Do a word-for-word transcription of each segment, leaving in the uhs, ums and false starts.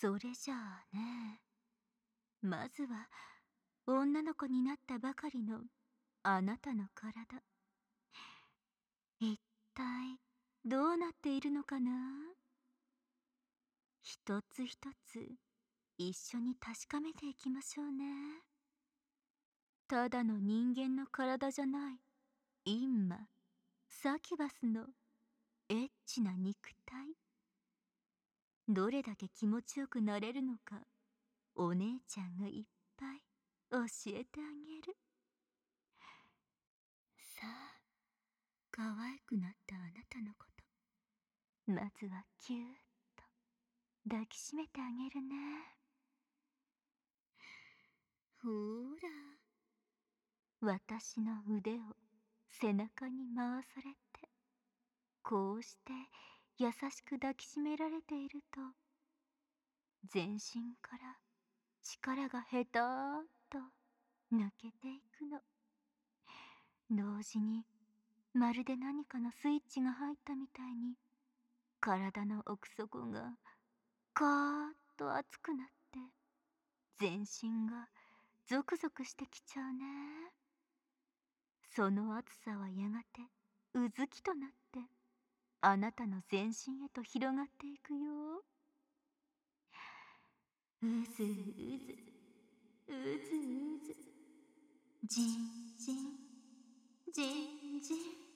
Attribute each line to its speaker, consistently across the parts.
Speaker 1: それじゃあね、まずは女の子になったばかりのあなたの体、一体どうなっているのかな。一つ一つ一緒に確かめていきましょうね。ただの人間の体じゃないインマ・サキュバスのエッチな肉体、どれだけ気持ちよくなれるのか、お姉ちゃんがいっぱい教えてあげる。さあ、可愛くなったあなたのこと、まずはキューッと抱きしめてあげるね。ほーら、私の腕を背中に回されて、こうして優しく抱きしめられていると、全身から力がへたーっと抜けていくの。同時にまるで何かのスイッチが入ったみたいに、体の奥底がカーッと熱くなって、全身がゾクゾクしてきちゃうね。その熱さはやがてうずきとなって、あなたの全身へと広がっていくよ。うずうず、うずうず、じんじん、じんじん。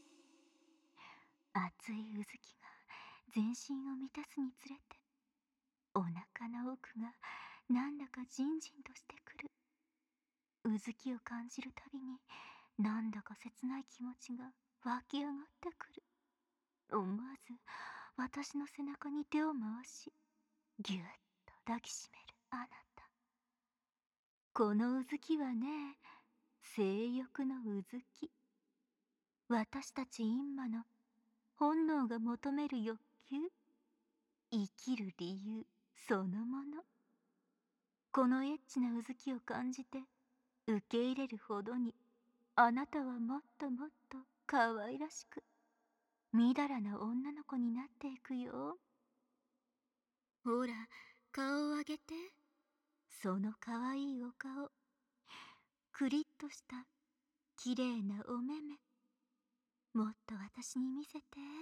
Speaker 1: 熱いうずきが全身を満たすにつれて、お腹の奥がなんだかじんじんとしてくる。うずきを感じるたびに、なんだか切ない気持ちが湧き上がってくる。思わず私の背中に手を回し、ぎゅっと抱きしめるあなた。このうずきはね、性欲のうずき。私たちインマの本能が求める欲求、生きる理由そのもの。このエッチなうずきを感じて受け入れるほどに、あなたはもっともっと可愛らしく、みだらな女の子になっていくよ。ほら、顔を上げて。その可愛いお顔、クリッとした綺麗なお目目、もっと私に見せて。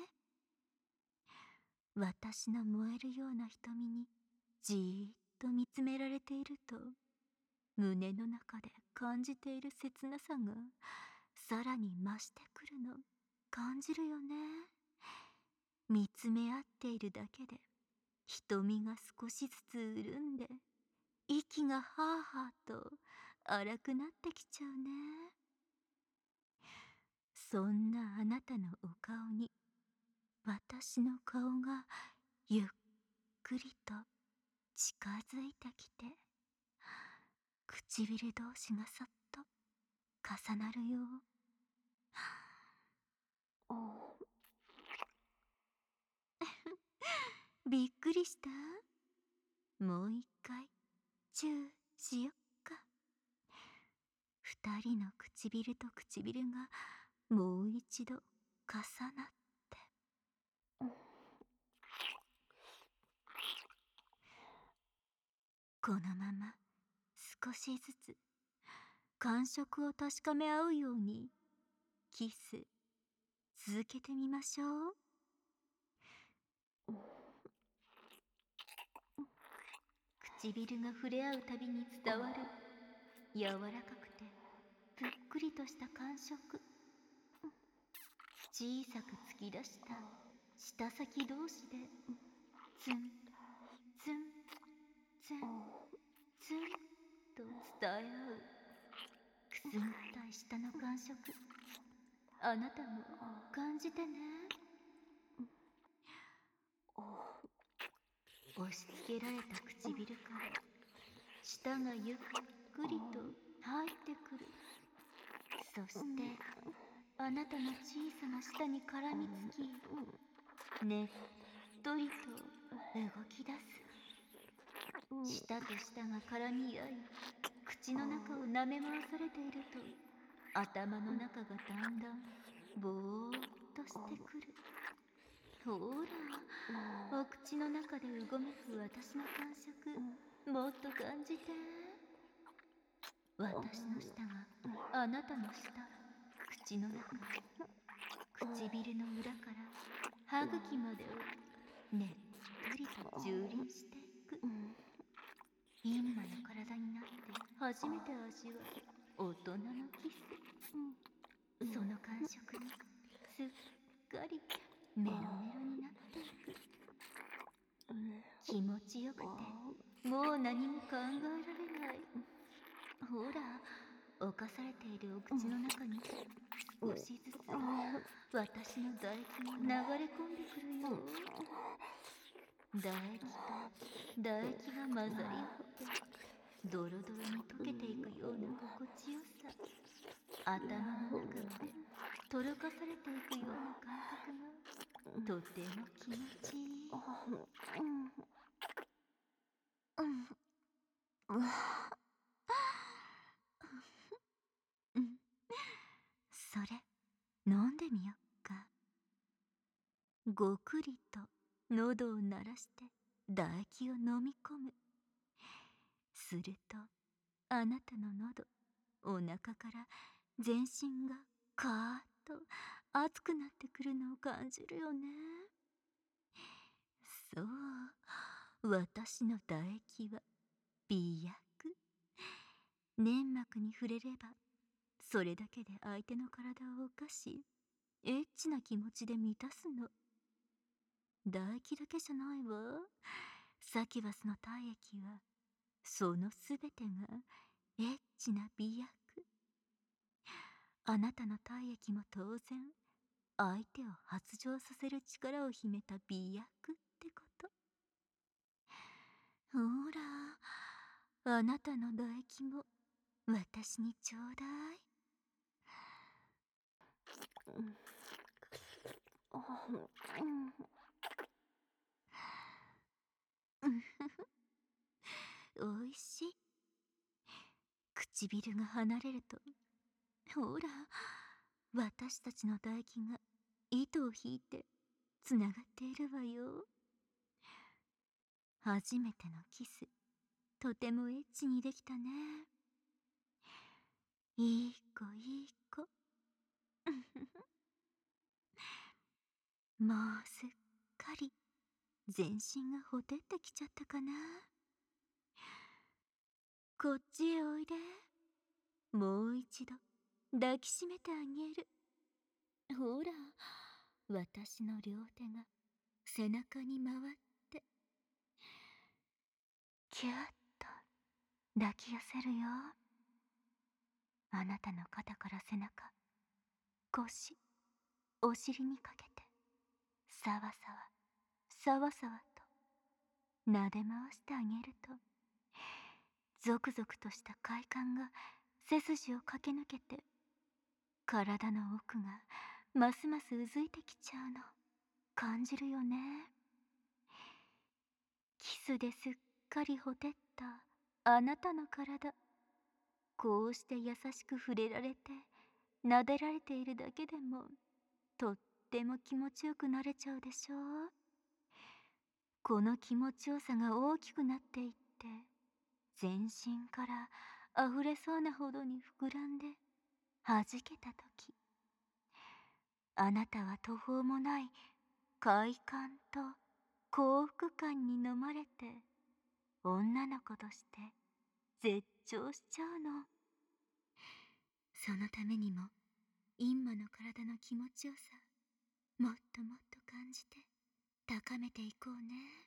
Speaker 1: 私の燃えるような瞳にじーっと見つめられていると、胸の中で感じている切なさがさらに増してくるの感じるよね。見つめ合っているだけで瞳が少しずつ潤んで、息がはあはあと荒くなってきちゃうね。そんなあなたのお顔に、私の顔がゆっくりと近づいてきて、唇同士がそっと重なるよ。びっくりした？もう一回チューしよっか。二人の唇と唇がもう一度重なって、このまま少しずつ感触を確かめ合うようにキス続けてみましょう。唇が触れ合うたびに伝わる柔らかくてぷっくりとした感触、小さく突き出した舌先同士でツンツンツンツンと伝え合うくすぐったい舌の感触、あなたも感じてね。押し付けられた唇から舌がゆっくりと入ってくる。そしてあなたの小さな舌に絡みつき、ねっとりと動き出す。舌と舌が絡み合い、口の中を舐め回されていると、頭の中がだんだんぼーっとしてくる。ほら、 お口の中でうごめく私の感触、もっと感じて。私の舌があなたの舌、口の中、唇の裏から歯茎までをねっとりと蹂躙していく。陰魔の体になって初めて味わう大人のキス。その感触にすっかりメロメロになっていく。気持ちよくてもう何も考えられない。ほら、侵されているお口の中に少しずつ私の唾液が流れ込んでくるよ。唾液と唾液が混ざり合ってドロドロに溶けていくような心地よさ。頭の中までとろかされていくような感覚がとても気持ちいい。それ飲んでみよっか。ごくりと喉を鳴らして唾液を飲み込む。するとあなたの喉、お腹から全身がカーッと熱くなってくるのを感じるよね。そう、私の唾液は美薬。粘膜に触れればそれだけで相手の体を犯し、エッチな気持ちで満たすの。唾液だけじゃないわ。サキュバスの体液はそのすべてがエッチな美薬。あなたの体液も当然相手を発情させる力を秘めた美薬ってこと。ほら、あなたの唾液も私にちょうだい。おいしい。唇が離れると、ほら、私たちの唾液が糸を引いてつながっているわよ。初めてのキス、とてもエッチにできたね。いい子いい子。もうすっかり全身がほてってきちゃったかな。こっちへおいで。もう一度抱きしめてあげる。ほら、私の両手が背中に回ってキュッと抱き寄せるよ。あなたの肩から背中、腰、お尻にかけてさわさわさわさわと撫で回してあげると、ゾクゾクとした快感が背筋を駆け抜けて体の奥がますますうずいてきちゃうの感じるよね。キスですっかりほてったあなたの体、こうして優しく触れられて撫でられているだけでもとっても気持ちよくなれちゃうでしょう。この気持ちよさが大きくなっていって全身から溢れそうなほどに膨らんで弾けた時、あなたは途方もない快感と幸福感に飲まれて女の子として絶頂しちゃうの。そのためにも陰魔の体の気持ちよさ、もっともっと感じて高めていこうね。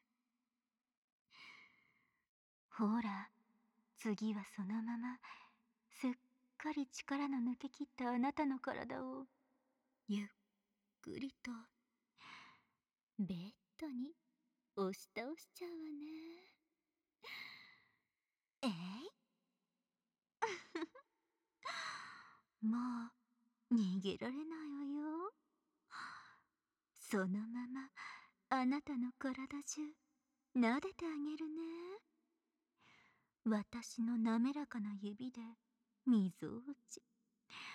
Speaker 1: ほら、次はそのまますっかり力の抜けきったあなたの体をゆっくりとベッドに押し倒しちゃうわね。えいもう逃げられないわよ。そのままあなたの体中撫でてあげるね。私の滑らかな指でみぞおち、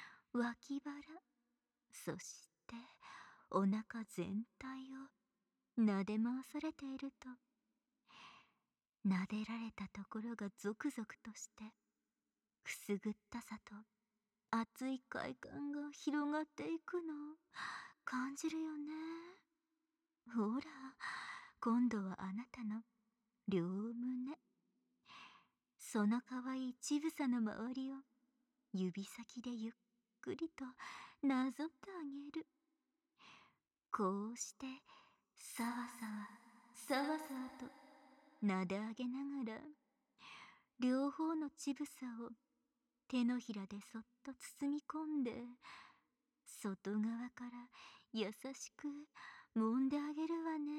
Speaker 1: 脇腹、そしてお腹全体を撫で回されていると、撫でられたところがゾクゾクとして、くすぐったさと熱い快感が広がっていくの感じるよね。ほら、今度はあなたの両胸、そのかわいい乳房の周りを指先でゆっくりとなぞってあげる。こうしてさわさわさわさわと撫で上げながら、両方の乳房を手のひらでそっと包み込んで、外側から優しく揉んであげるわね。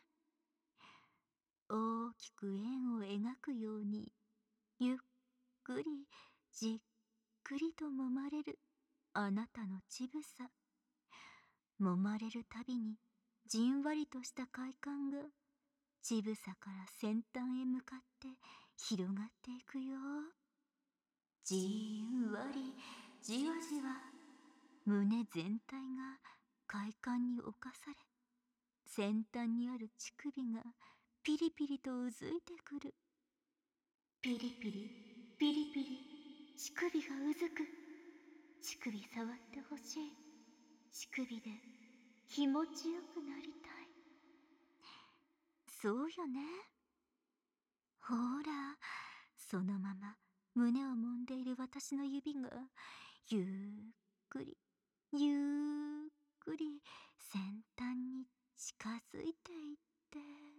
Speaker 1: 大きく円を描くように、ゆっくりじっくりと揉まれるあなたの乳房。揉まれるたびにじんわりとした快感が乳房から先端へ向かって広がっていくよ。じんわりじわじわ、胸全体が快感に侵され、先端にある乳首がピリピリとうずいてくる。ピリピリピリピリ、乳首がうずく。乳首触ってほしい。乳首で気持ちよくなりたい。そうよね。ほら、そのまま胸を揉んでいる私の指がゆっくりゆっくり先端に近づいていって、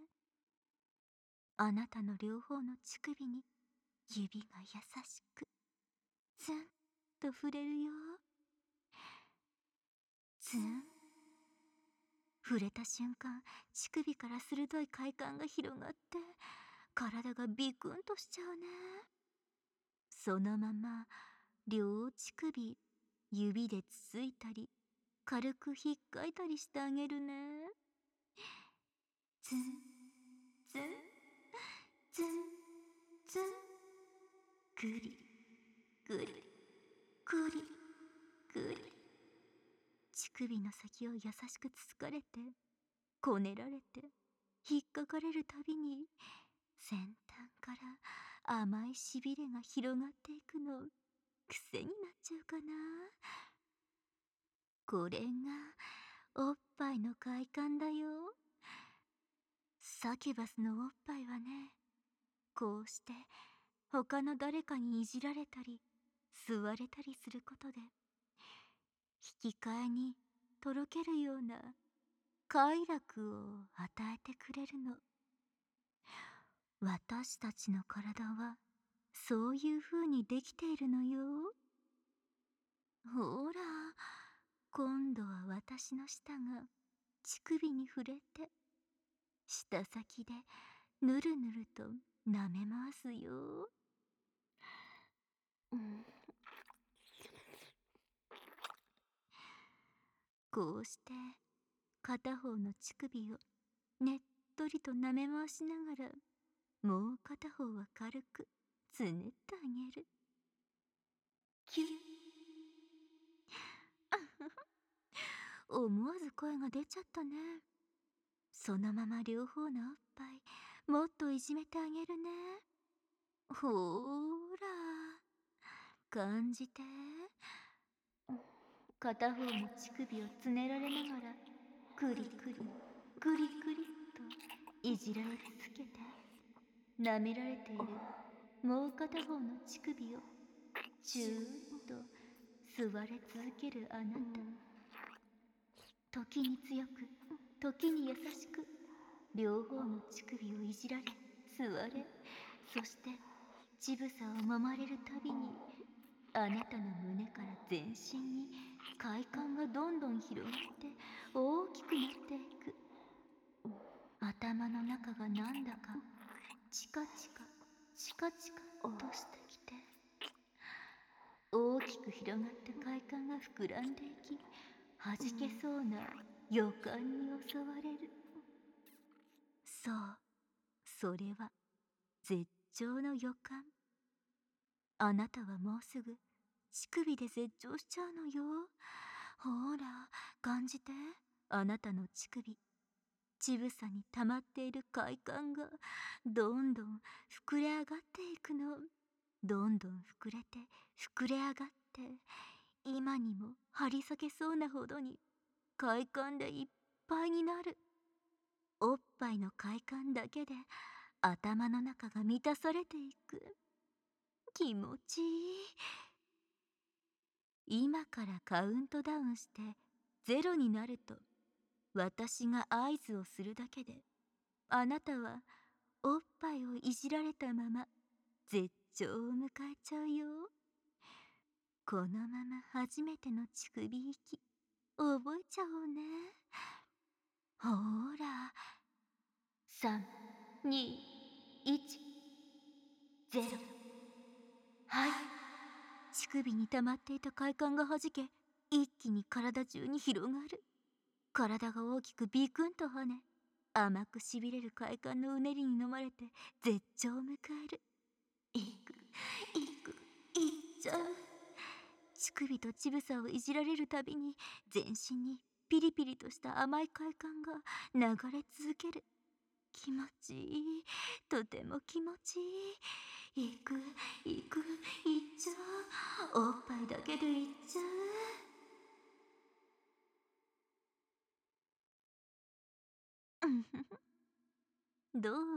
Speaker 1: あなたの両方の乳首に指が優しくツンと触れるよ。ツン。触れた瞬間、乳首から鋭い快感が広がって、体がビクンとしちゃうね。そのまま両乳首指でつついたり、軽くひっかいたりしてあげるね。ツンツンツンツン、ぐりぐりぐりぐり。乳首の先を優しくつつかれて、こねられて、引っかかれるたびに先端から甘いしびれが広がっていくの癖になっちゃうかな。これがおっぱいの快感だよ。サキュバスのおっぱいはね、こうして他の誰かにいじられたり吸われたりすることで、引き換えにとろけるような快楽を与えてくれるの。私たちの体はそういう風にできているのよ。ほら、今度は私の舌が乳首に触れて、舌先でぬるぬると舐めますよ。うん、こうして片方の乳首をねっとりと舐め回しながら、もう片方は軽くつねってあげる。キュッ。思わず声が出ちゃったね。そのまま両方のおっぱいもっといじめてあげるね。ほーら、感じて。片方の乳首をつねられながら、くりくりくりくりといじられ続けて、舐められているもう片方の乳首をチューンと吸われ続けるあなた。時に強く、時に優しく、両方の乳首をいじられ、吸われ、そして乳房を揉まれるたびに、あなたの胸から全身に快感がどんどん広がって大きくなっていく。頭の中がなんだかチカチカチカチカとしてきて、大きく広がった快感が膨らんでいき、はじけそうな予感に襲われる。そう、それは絶頂の予感。あなたはもうすぐ乳首で絶頂しちゃうのよ。ほら、感じて、あなたの乳首。 乳房に溜まっている快感がどんどん膨れ上がっていくの。どんどん膨れて膨れ上がって、今にも張り裂けそうなほどに快感でいっぱいになる。おっぱいの快感だけで頭の中が満たされていく。気持ちいい。今からカウントダウンしてゼロになると、私が合図をするだけで、あなたはおっぱいをいじられたまま絶頂を迎えちゃうよ。このまま初めての乳首息覚えちゃおうね。ほーら、さん、に、いち、ゼロ。はい。乳首に溜まっていた快感がはじけ、一気に体中に広がる。体が大きくビクンと跳ね、甘くしびれる快感のうねりに飲まれて絶頂を迎える。いく、いく、いっちゃう。乳首と乳房をいじられるたびに全身にピリピリとした甘い快感が流れ続ける。気持ちいい。とても気持ちいい。いく、いく、いっちゃう。おっぱいだけでいっちゃう。うんふふ。どう？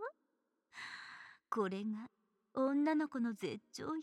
Speaker 1: これが女の子の絶頂よ。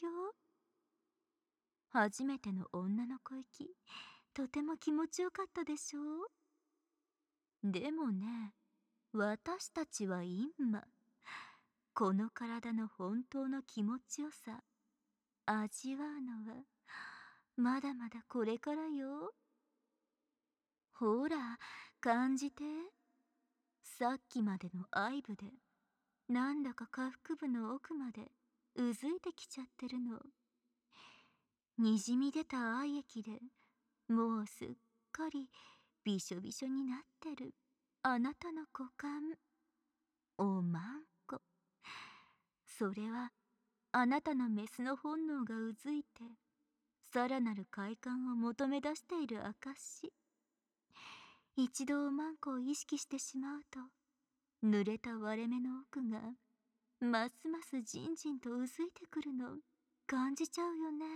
Speaker 1: 初めての女の子息、とても気持ちよかったでしょう。でもね、私たちは今、この体の本当の気持ちよさ、味わうのは、まだまだこれからよ。ほら、感じて。さっきまでの愛部で、なんだか下腹部の奥までうずいてきちゃってるの。にじみ出た愛液で、もうすっかりびしょびしょになってるあなたの股間。おまんこ。それはあなたのメスの本能がうずいて、さらなる快感を求め出している証。一度おまんこを意識してしまうと、濡れた割れ目の奥がますますじんじんとうずいてくるの感じちゃうよね。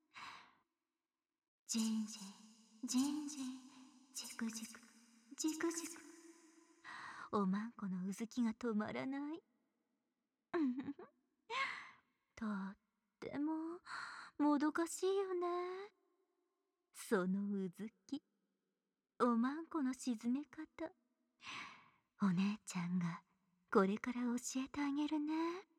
Speaker 1: じんじんじんじん、じくじくじくじく、おまんこのうずきが止まらない。とってももどかしいよね。そのうずき、おまんこの沈め方、お姉ちゃんがこれから教えてあげるね。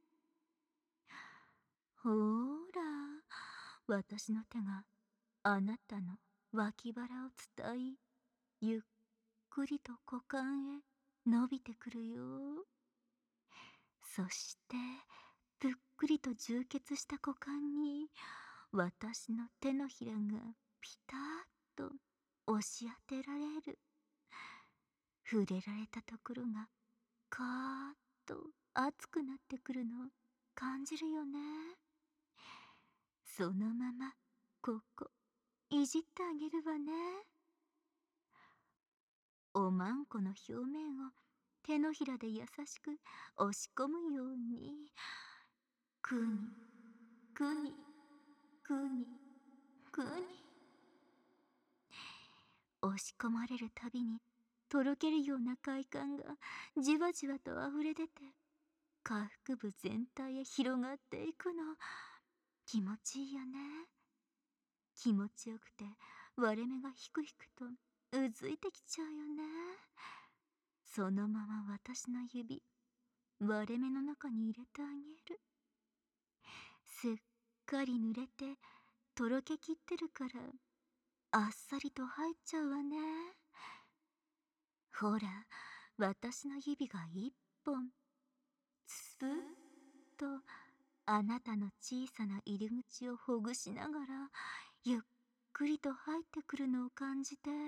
Speaker 1: ほーら、私の手があなたの脇腹を伝い、ゆっくりと股間へ伸びてくるよ。そしてぷっくりと充血した股間に私の手のひらがピタッと押し当てられる。触れられたところがカーッと熱くなってくるのを感じるよね。そのままここいじってあげるわね。おまんこの表面を手のひらで優しく押し込むように、くにくにくにくに、押し込まれるたびにとろけるような快感がじわじわとあふれ出て、下腹部全体へ広がっていくの。気持ちいいよね。気持ちよくて割れ目がひくひくとうずいてきちゃうよね。そのまま私の指、割れ目の中に入れてあげる。すっかり濡れてとろけきってるからあっさりと入っちゃうわね。ほら、私の指が一本つぶっとあなたの小さな入り口をほぐしながらゆっくりと入ってくるのを感じて。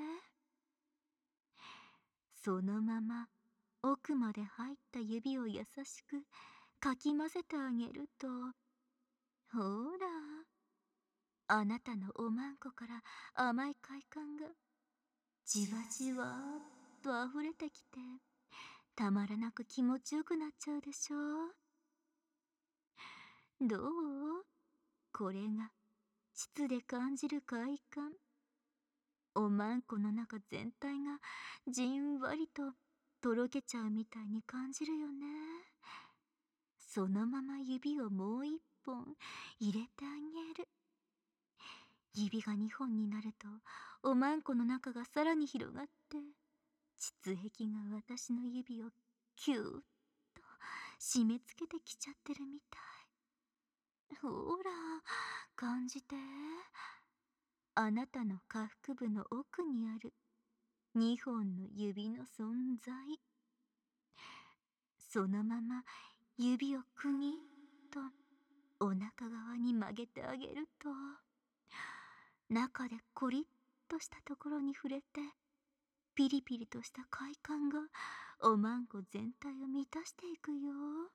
Speaker 1: そのまま奥まで入った指を優しくかき混ぜてあげると、ほら、あなたのおまんこから甘い快感がじわじわーっとあふれてきて、 たまらなく気持ちよくなっちゃうでしょ。どう？これが膣で感じる快感。おまんこの中全体がじんわりととろけちゃうみたいに感じるよね。そのまま指をもう一本入れてあげる。指が二本になるとおまんこの中がさらに広がって、膣壁が私の指をキューッと締め付けてきちゃってるみたい。ほら、感じて。あなたの下腹部の奥にある二本の指の存在。そのまま指をくぎっとお腹側に曲げてあげると、中でコリッとしたところに触れて、ピリピリとした快感がおまんこ全体を満たしていくよ。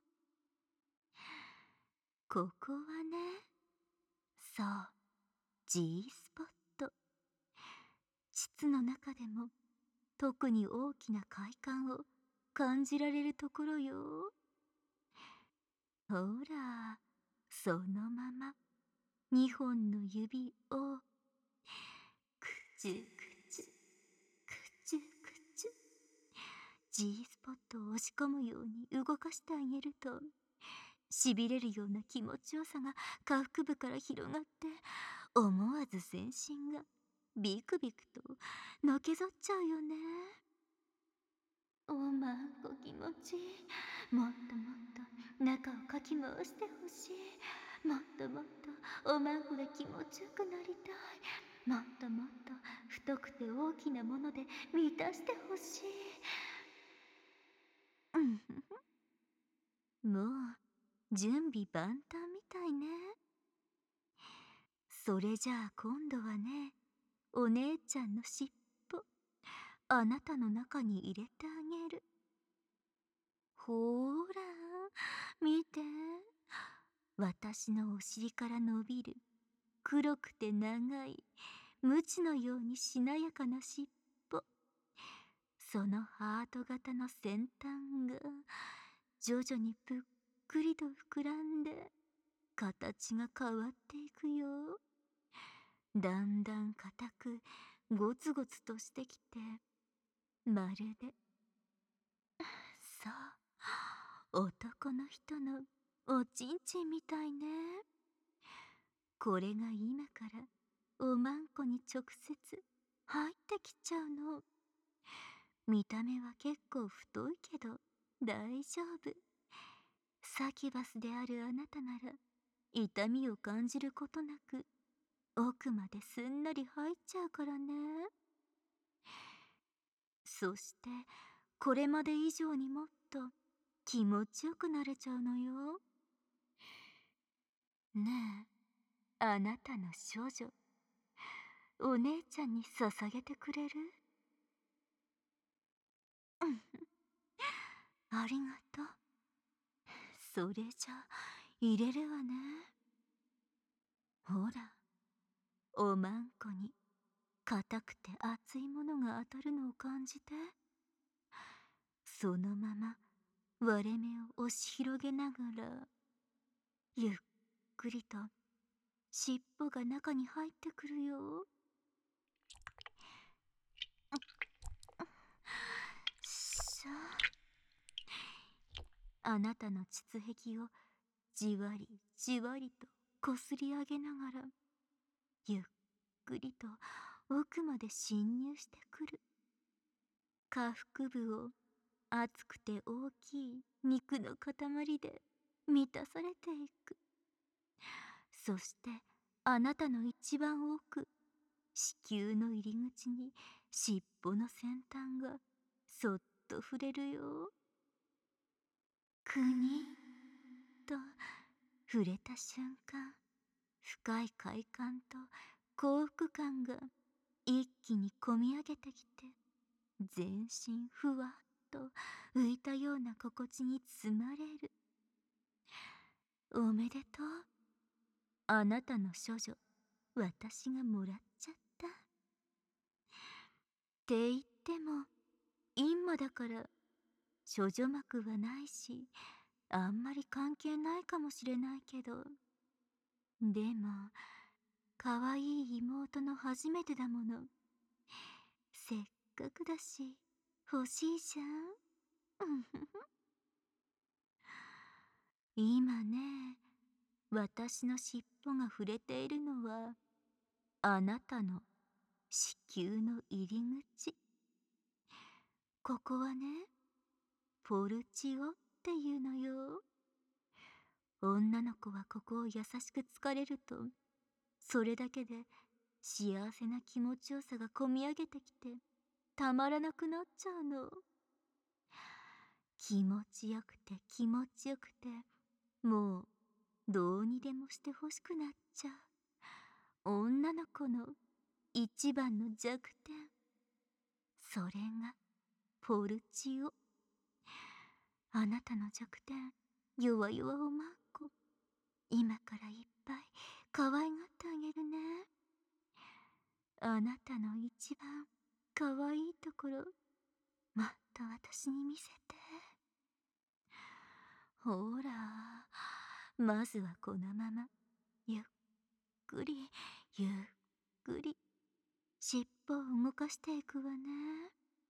Speaker 1: ここはね、そう、G スポット。膣の中でも特に大きな快感を感じられるところよ。ほら、そのまま二本の指をくちゅくちゅくちゅくちゅ G スポットを押し込むように動かしてあげると、しびれるような気持ちよさが下腹部から広がって、思わず全身がビクビクとのけぞっちゃうよね。おまんこ気持ちいい。もっともっと中をかき回してほしい。もっともっとおまんこが気持ちよくなりたい。もっともっと太くて大きなもので満たしてほしい。うんふふ、もう準備万端みたいね。それじゃあ今度はね、お姉ちゃんの尻尾あなたの中に入れてあげる。ほーら、見て。私のお尻から伸びる黒くて長い鞭のようにしなやかな尻尾。そのハート型の先端が徐々にぷっくりと膨らんで形が変わっていくよ。だんだん硬くゴツゴツとしてきて、まるで、そう、男の人のおちんちんみたいね。これが今からおまんこに直接入ってきちゃうの。見た目は結構太いけど大丈夫。サキュバスであるあなたなら痛みを感じることなく奥まですんなり入っちゃうからね。そしてこれまで以上にもっと気持ちよくなれちゃうのよ。ねえ、あなたの少女、お姉ちゃんに捧げてくれる？うん、ありがとう。それじゃ入れるわね。ほら、おまんこに硬くて熱いものが当たるのを感じて。そのまま割れ目を押し広げながら、ゆっくりと尻尾が中に入ってくるよ。しゃあなたの膣壁をじわりじわりとこすり上げながら、ゆっくりと奥まで侵入してくる。下腹部を熱くて大きい肉の塊で満たされていく。そしてあなたの一番奥、子宮の入り口に尻尾の先端がそっと触れるよ。くにっと触れた瞬間、深い快感と幸福感が一気にこみ上げてきて、全身ふわっと浮いたような心地に包まれる。おめでとう。あなたの処女、私がもらっちゃった。って言っても、今だから処女膜はないし、あんまり関係ないかもしれないけど、でもかわいい妹の初めてだもの。せっかくだし欲しいじゃん。うんふふ。今ね、私の尻尾が触れているのはあなたの子宮の入り口。ここはね、ポルチオっていうのよ。女の子はここを優しく疲れると、それだけで幸せな気持ちよさがこみ上げてきて、たまらなくなっちゃうの。気持ちよくて気持ちよくて、もうどうにでもしてほしくなっちゃう女の子の一番の弱点。それがポルチオ。あなたの弱点、弱々おまんこ、今からいっぱい可愛がってあげるね。あなたの一番可愛いところ、もっと私に見せて。ほら、まずはこのままゆっくりゆっくり尻尾を動かしていくわね。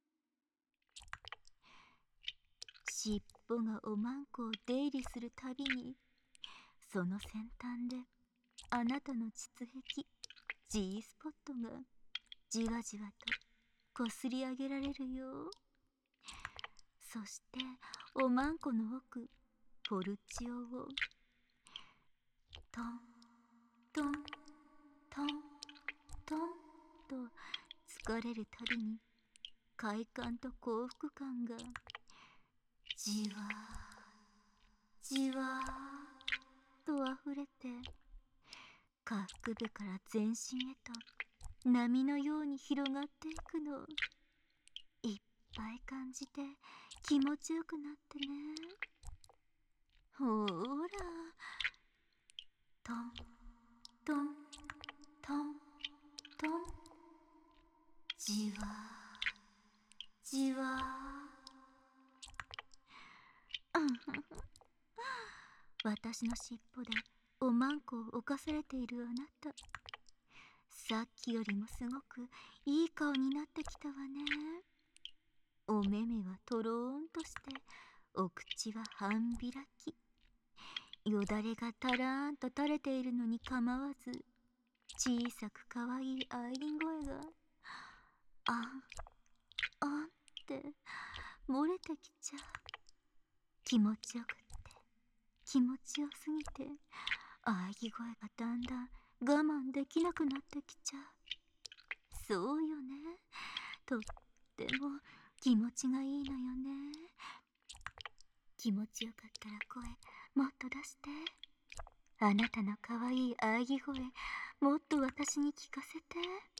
Speaker 1: 尻尾がおまんこを出入りするたびに、その先端であなたの膣壁 G スポットがじわじわとこすり上げられるよ。そしておまんこの奥、ポルチオをトントントントンと疲れるたびに、快感と幸福感がじわじわとあふれて、下腹部から全身へと波のように広がっていくの。いっぱい感じて気持ちよくなってね。ほーら、トントントントン、じわじわ。私の尻尾でおまんこを犯されているあなた、さっきよりもすごくいい顔になってきたわね。お目目はとろーんとして、お口は半開き、よだれがたらーんと垂れているのに構わず、小さくかわいい喘ぎ声があんあんって漏れてきちゃう。気持ちよくって気持ちよすぎて、喘ぎ声がだんだん我慢できなくなってきちゃう。そうよね、とっても気持ちがいいのよね。気持ちよかったら声もっと出して。あなたのかわいい喘ぎ声、もっと私に聞かせて。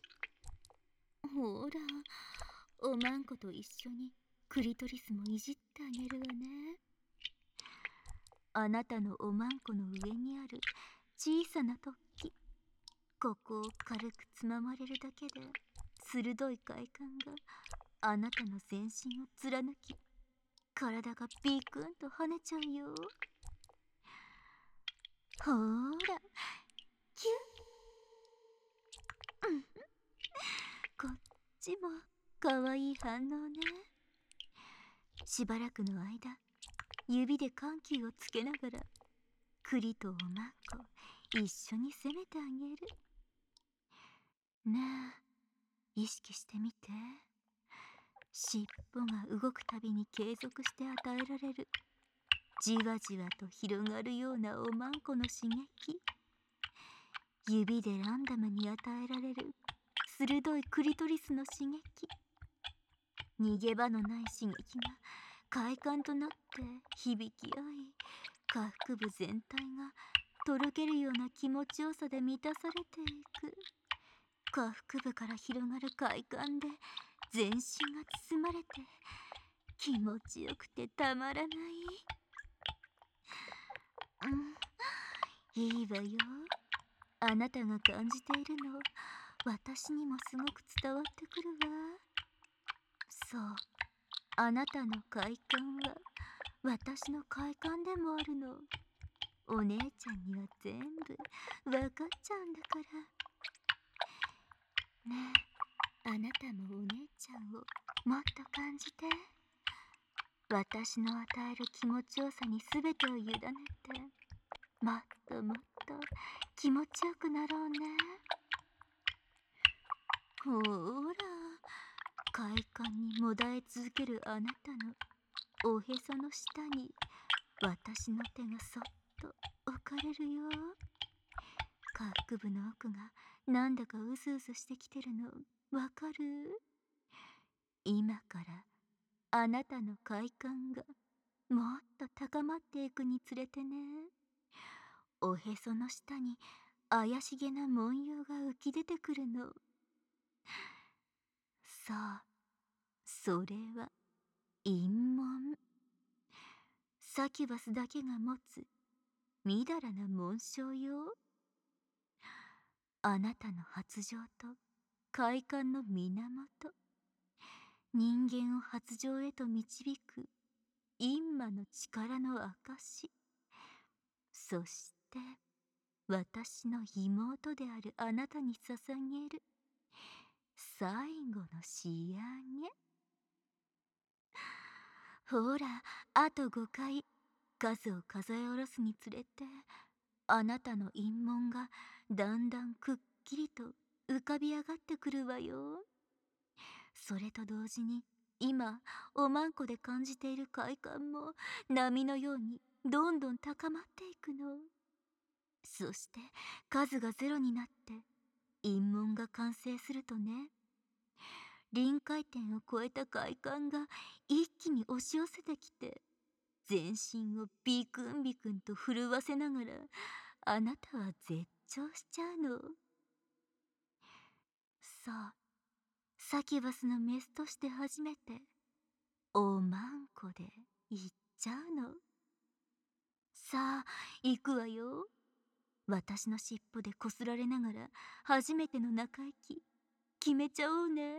Speaker 1: ほら、おまんこと一緒にクリトリスもいじってあげるわね。あなたのおまんこの上にある小さな突起、ここを軽くつままれるだけで鋭い快感があなたの全身を貫き、体がビクンと跳ねちゃうよ。ほーら、キュッ、うん、こっちもかわいい反応ね。しばらくの間、指で緩急をつけながら栗とおまんこ一緒に攻めてあげる。ねえ、意識してみて。尻尾が動くたびに継続して与えられるじわじわと広がるようなおまんこの刺激、指でランダムに与えられる鋭いクリトリスの刺激、逃げ場のない刺激が快感となって響き合い、下腹部全体がとろけるような気持ちよさで満たされていく。下腹部から広がる快感で全身が包まれて気持ちよくてたまらない。うん、いいわよ。あなたが感じているの、私にもすごく伝わってくるわ。そう、 あなたの快感は私の快感でもあるの。お姉ちゃんには全部わかっちゃうんだから。ねえ、あなたもお姉ちゃんをもっと感じて。私の与える気持ちよさに全てを委ねて、もっともっと気持ちよくなろうね。ほーら、快感にもだえ続けるあなたのおへその下に私の手がそっと置かれるよ。下腹部の奥がなんだかうずうずしてきてるのわかる？今からあなたの快感がもっと高まっていくにつれてね、おへその下に怪しげな文様が浮き出てくるの。さあ、それは陰紋。サキュバスだけが持つみだらな紋章よ。あなたの発情と快感の源、人間を発情へと導く陰魔の力の証。そして私の妹であるあなたに捧げる最後の仕上げ。ほら、あとごかい数を数え下ろすにつれて、あなたの陰紋がだんだんくっきりと浮かび上がってくるわよ。それと同時に今おまんこで感じている快感も波のようにどんどん高まっていくの。そして数がゼロになって陰紋が完成するとね、臨界点を超えた快感が一気に押し寄せてきて、全身をビクンビクンと震わせながらあなたは絶頂しちゃうの。さあ、サキュバスのメスとして初めておまんこで行っちゃうの。さあ、行くわよ。私の尻尾でこすられながら初めての中息決めちゃおうね。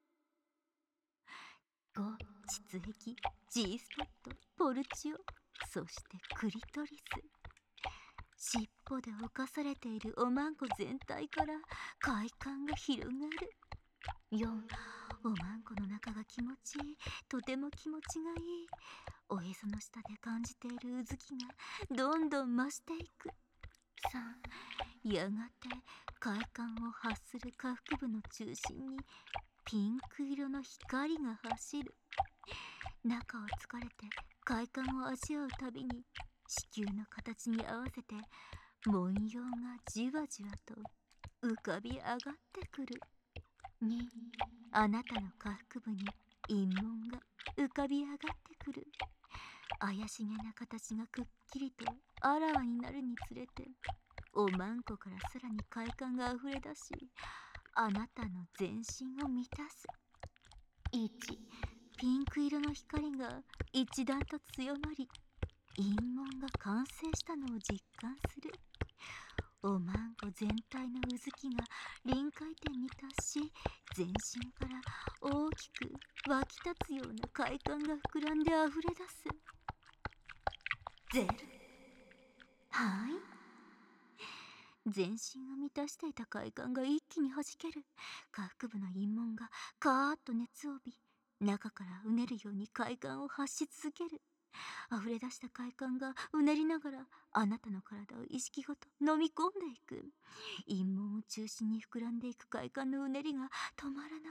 Speaker 1: ご、膣壁、G スポット、ポルチオ、そしてクリトリス。尻尾で侵されているおまんこ全体から快感が広がる。よん、おまんこの中が気持ちいい、とても気持ちがいい。おへその下で感じているうずきがどんどん増していく。さん、やがて快感を発する下腹部の中心にピンク色の光が走る。中を突かれて快感を味わうたびに子宮の形に合わせて文様がじわじわと浮かび上がってくる。に、あなたの下腹部に陰紋が浮かび上がってくる。怪しげな形がくっきりとあらわになるにつれて、おまんこからさらに快感があふれ出し、あなたの全身を満たす。いち、ピンク色の光が一段と強まり、陰紋が完成したのを実感する。おまんこ全体のうずきが臨界点に達し、全身から大きく湧き立つような快感が膨らんであふれ出す。ゼル。はい。全身を満たしていた快感が一気に弾ける。下腹部の陰紋がカーッと熱を帯び、中からうねるように快感を発し続ける。溢れ出した快感がうねりながらあなたの体を意識ごと飲み込んでいく。陰紋を中心に膨らんでいく快感のうねりが止まらない。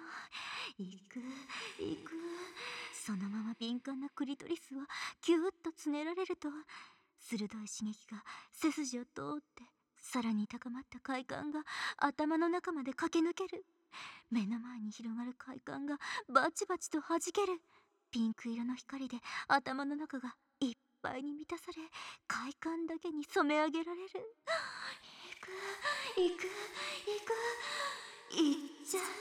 Speaker 1: いくいく。そのまま敏感なクリトリスはキューッとつねられると、鋭い刺激が背筋を通ってさらに高まった快感が頭の中まで駆け抜ける。目の前に広がる快感がバチバチと弾ける。ピンク色の光で頭の中がいっぱいに満たされ、快感だけに染め上げられる。いくいくいくいっちゃう。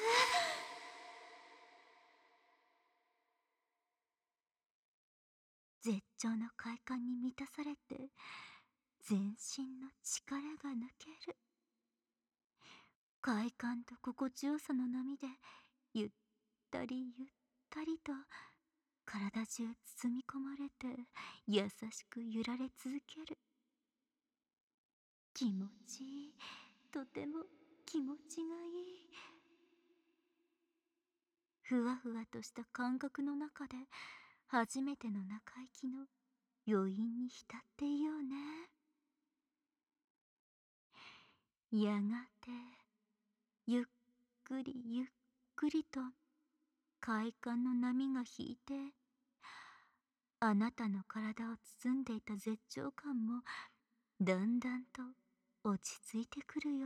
Speaker 1: 絶頂の快感に満たされて全身の力が抜ける。快感と心地よさの波でゆったりゆったりと体中包み込まれて優しく揺られ続ける。気持ちいい。とても気持ちがいい。ふわふわとした感覚の中で初めての中息の余韻に浸っていようね。やがてゆっくりゆっくりと快感の波が引いて、あなたの体を包んでいた絶頂感もだんだんと落ち着いてくるよ。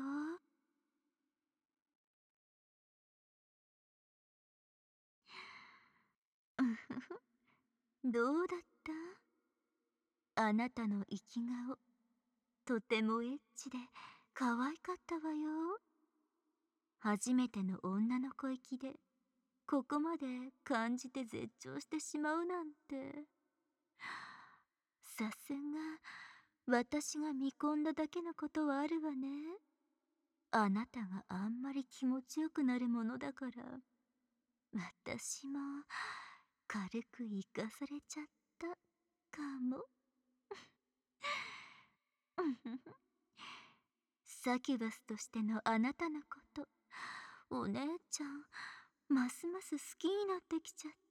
Speaker 1: うふふ、どうだった？あなたの生き顔、とてもエッチで可愛かったわよ。初めての女の子行きでここまで感じて絶頂してしまうなんて。さすが私が見込んだだけのことはあるわね。あなたがあんまり気持ちよくなるものだから、私も軽く生かされちゃったかも。サキュバスとしてのあなたのこと、お姉ちゃんますます好きになってきちゃった。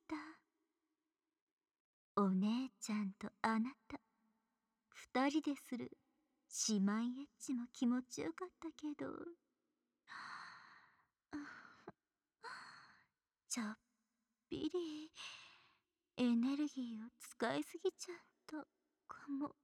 Speaker 1: お姉ちゃんとあなた、二人でする姉妹エッチも気持ちよかったけど、ちょっぴりエネルギーを使いすぎちゃったかも。